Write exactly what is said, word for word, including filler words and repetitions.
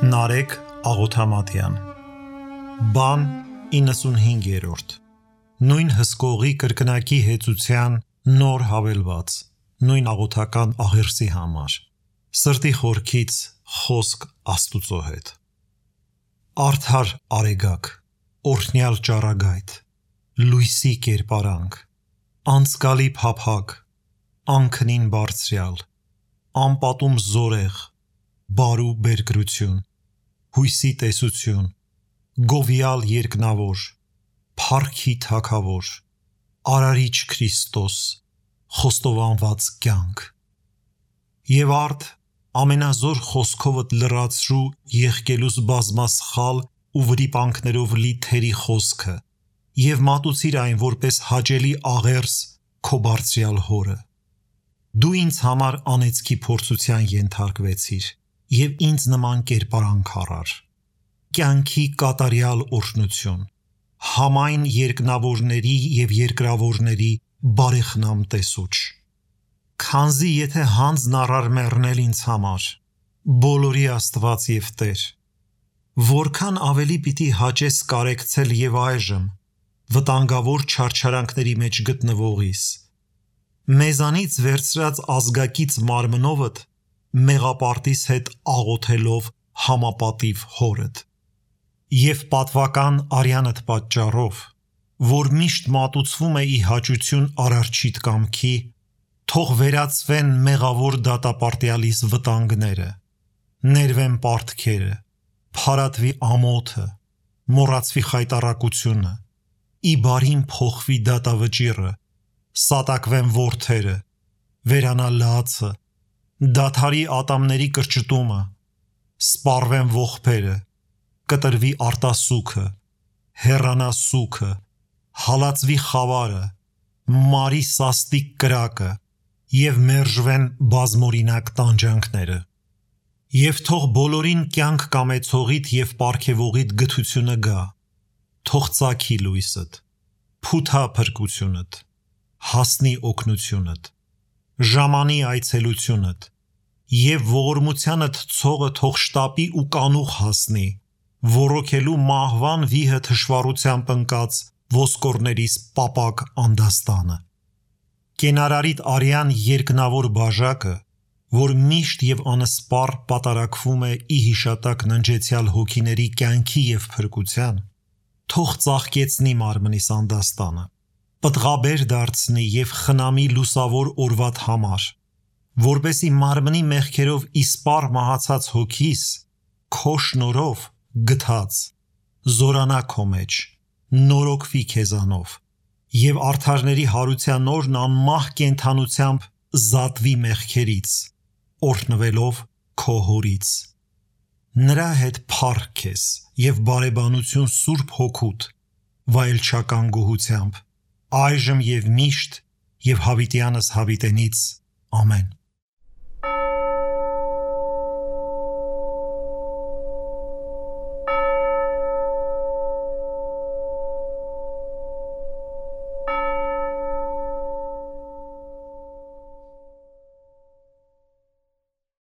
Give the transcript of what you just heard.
Նարեկ Աղոթամատյան Բան իննսունհինգերորդ Նույն հսկողի կրկնակի հեծության նոր հավելված Նույն աղոթական աղերսի համար Սրտի խորքից խոսք Աստուծո հետ Արդար արեգակ Օրհնյալ ճառագայթ Լույսի կերպարանք Անցկալի փափագ Անքնին բարձրյալ Անպատում զորեղ Բարու բերկրություն Հույսի տեսություն Գովյալ երկնավոր Փառքի թագավոր Արարիչ Քրիստոս Խոստովանված կյանք Եվ արդ ամենազոր խոսքովդ լրացրու եղկելուս բազմասխալ ու վրիպանքներով լի թերի խոսքը և մատուցիր այն որպես հաճելի աղերս քո բարձրյալ հորը Դու ինձ համար անեծքի փորձության ենթարկվեցիր և ինձ նման կերպարանք առար Կյանքի կատարյալ օրհնություն Համայն երկնավորների և երկրավորների բարեխնամ տեսուչ Քանզի եթե հանձն առար մեռնել ինձ համար Բոլորի Աստված և Տեր Որքան ավելի պիտի հաճես կարեկցել և այժմ Վտանգավոր չարչարանքների մեջ գտնվողիս Մեզանից վերցրած ազգակից մարմնովդ Մեղապարտիս հետ աղոթելով համապատիվ հորդ Եվ պատվական արյանդ պատճառով Որ միշտ մատուցվում է ի հաճություն արարչիտ կամքի Թող վերացվեն մեղավոր դատապարտյալիս վտանգները Ներվեն պարտքերը Փարատվի ամոթը Մոռացվի խայտառակությունը Ի բարին փոխվի դատավճիռը Սատակվեն որդերը Վերանա լացը Դադարի ատամների կրճտումը Սպառվեն ողբերը Կտրվի արտասուքը Հեռանա սուքը Հալածվի խավարը Մարի սաստիկ կրակը Եվ մերժվեն բազմօրինակ տանջանքները Եվ թող բոլորին կյանք կամեցողիդ և պարգևողիդ գթությունը գա Թող ծագի լույսդ Փութա փրկությունդ Հասնի օգնությունդ Ժամանի այցելությունդ Եվ ողորմությանդ ցողը թող շտապի ու կանուխ հասնի Ոռոգելու մահվան վիհը թշվառությամբ ընկած ոսկորներիս պապակ անդաստանը Կենարարիդ արյան երկնավոր բաժակը Որ միշտ և անսպառ պատարակվում է ի հիշատակ ննջեցյալ հոգիների կյանքի և փրկության Թող ծաղկեցնի մարմնիս անդաստանը Պտղաբեր դարձնի և խնամի լուսավոր օրվադ համար Որպեսի մարմնի մեղքերով իսպառ մահացած հոգիս Քո շնորհով գթած Զորանա քո մեջ Նորոգվի քեզանով Եվ արդարների հարության օրն անմահ կենդանությամբ Զատվի մեղքերից Օրհնվելով քո հորից Նրա հետ փառք քեզ և բարեբանություն Սուրբ Հոգուդ Վայելչական գոհությամբ Այժմ և միշտ և հավիտյանս հավիտենից Ամեն